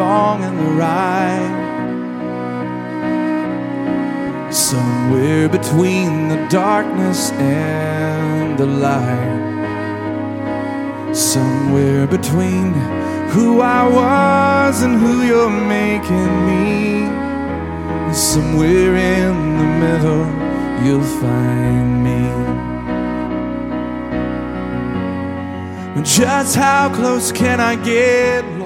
wrong and the right. Somewhere between the darkness and the light. Somewhere between who I was and who you're making me. Somewhere in the middle you'll find me. Just how close can I get